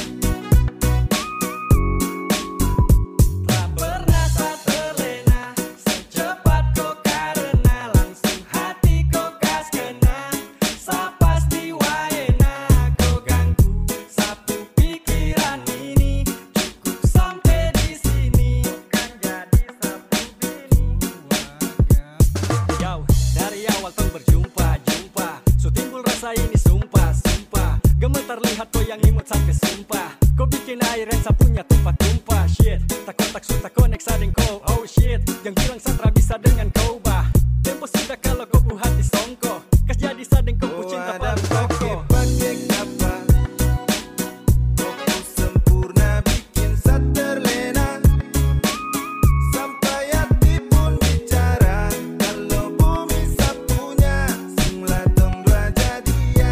Tak pernah sa terlena. Secepat kau karena langsung hati kau kas kena. Sa pasti waena kau ganggu sapu pikiran ini. Cukup sampai di sini kan jadi sapu bini. Yo, dari awal tong berjumpa jumpa, so timbul rasa ini sumpah sumpah. Gemetar lihat kau yang imut sampai sumpah. Kau bikin air yang sapunya tumpah-tumpah. Shit, tak kontak sudah connect sadeng kau. Oh shit, yang bilang Sandra bisa dengan kau bah. Tempo sudah kalau kau pu hati songko. Kas jadi sadeng kau pu cinta paling pokok. Pakai kapa. Koku sempurna bikin sa terlena. Sampai hati pun bicara. Kalau bumi sapunya sunglah dong raja dia.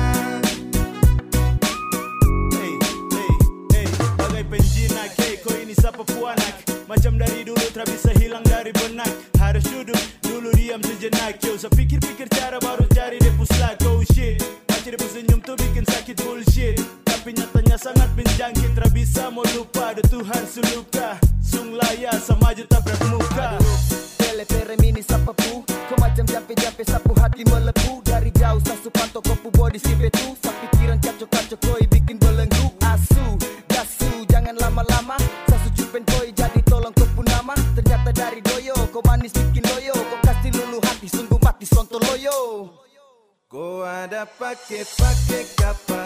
Hey, hey, hey, bagai penjinak, hey, kau ini siapa puanak? Macam dari dulu tak bisa hilang dari benak. Harus duduk, dulu diam sejenak. Yo, saya pikir-pikir cara baru cari depus lah. Oh shit, baca depus senyum tuh bikin sakit bullshit. Tapi nyatanya sangat menjangkit. Tak bisa mau lupa, ada Tuhan suluka. Sung laya sama juta bermuka. Tele-tele mini sapapu. Kau macam jampe-jampe sapu hati melepu. Dari jauh sasu pantau kau pu body si betu. Sa pikiran kacau-kacau koi bikin belenggu. Asu, gasu, jangan lama-lama. Sasu jupen koi jadi tolong kau pun nama. Ternyata dari doyo, kau manis bikin loyo. Kau kasih lulu hati, sungguh mati sonto loyo. Kau ada pakai-pakai kapa.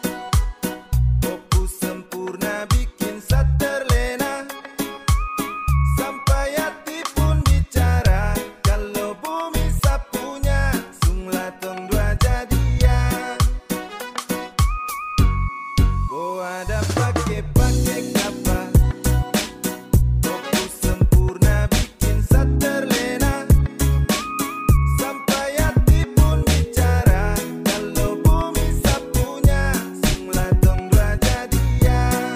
Koku sempurna bikin sa terlena. Sampai hati pun bicara. Kalau bumi sapunya sunglah tong dua jadian. Kau ada pakai-pakai kapa. Koku sempurna bikin sa terlena. Sampai hati pun bicara. Kalau bumi sapunya sunglah tong dua jadian.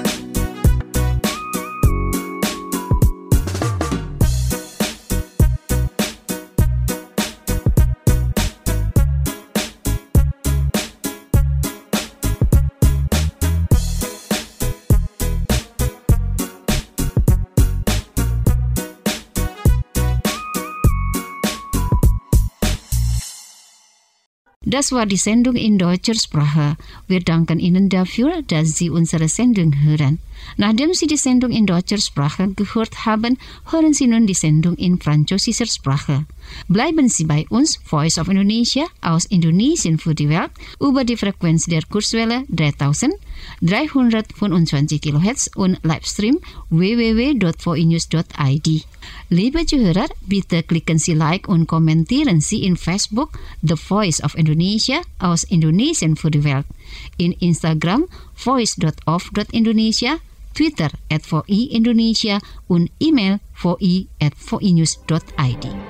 Das war die Sendung in deutscher Sprache. Wir danken Ihnen dafür, dass Sie unsere Sendung hören. Nachdem Sie die Sendung in deutscher Sprache gehört haben, hören Sie nun die Sendung in französischer Sprache. Bleiben Sie bei uns, Voice of Indonesia, aus Indonesien für die Welt, über die Frequenz der Kurzwelle dreitausenddreihundertfünfundzwanzig Kilohertz und Livestream w w w dot v i news dot i d. Liebe Zuhörer, bitte klicken Sie Like und kommentieren Sie in Facebook The Voice of Indonesia aus Indonesien für die Welt, in Instagram voice dot of dot indonesia, Twitter at v i Indonesia und E-Mail v i at v i news dot i d.